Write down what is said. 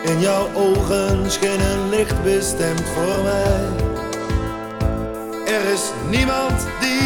In jouw ogen scheen een licht bestemd voor mij. Er is niemand die